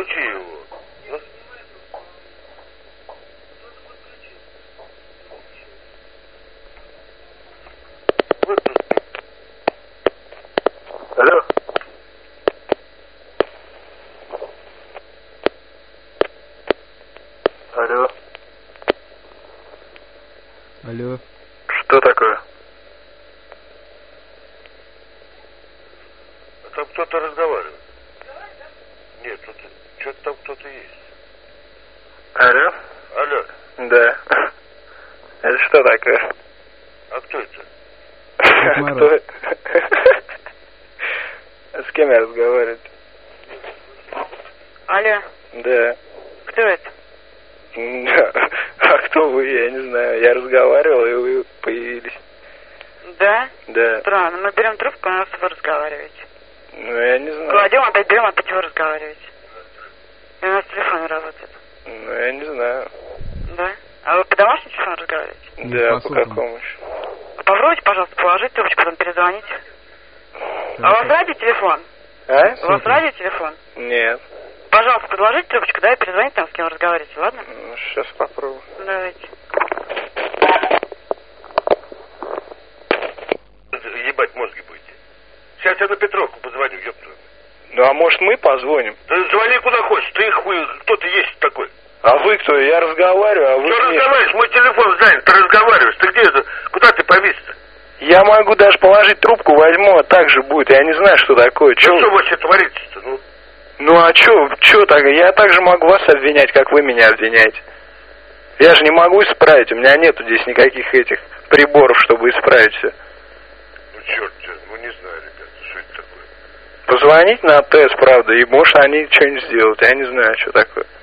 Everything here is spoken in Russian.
Выключи его. Алло. Алло. Алло. Что такое? Там кто-то разговаривает. Нет, тут что-то там кто-то есть. Алло. Алло. Да. Это что такое? А кто это? Кто это? С кем я разговариваю? Алло. Да. Кто это? Да. А кто вы? Я не знаю. Я разговаривал, и вы появились. Да? Да. Странно. Мы берем трубку, а вы разговариваете. Ну, я не знаю. Кладем, опять берем, опять вы разговариваете. И у нас телефон не работает. Ну, я не знаю. Да? А вы по домашнему телефону разговариваете? Да, по какому еще? Попробуйте, пожалуйста, положить трубочку, потом перезвоните. А у вас радиотелефон? А? У вас радиотелефон? Нет. Пожалуйста, предложите трубочку, да, и перезвоните там, с кем вы разговариваете, ладно? Ну, сейчас попробую. Давайте. Ебать мозги будете. Сейчас я на Петровку позвоню, ёпту. Ну, а может мы позвоним? Да звони куда хочешь, ты хуй, кто ты есть такой? А вы кто? Я разговариваю, а вы... Что разговариваешь? Мой телефон занят, ты разговариваешь. Ты где это? Куда ты повис-то? Я могу даже положить трубку, возьму, а так же будет. Я не знаю, что такое. Ну что вообще творится-то? Ну а что так? Я так же могу вас обвинять, как вы меня обвиняете. Я же не могу исправить, у меня нету здесь никаких этих приборов, чтобы исправить все. Ну черт, ну не знаю, ребята, что это такое. Позвонить на ТЭС, правда, и может они что-нибудь сделают, я не знаю, что такое.